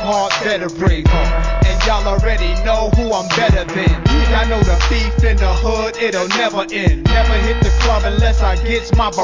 Braveheart, better Braveheart. And y'all already know who I'm better than. I know the beef in the hood, it'll never end. Never hit the club unless I gets my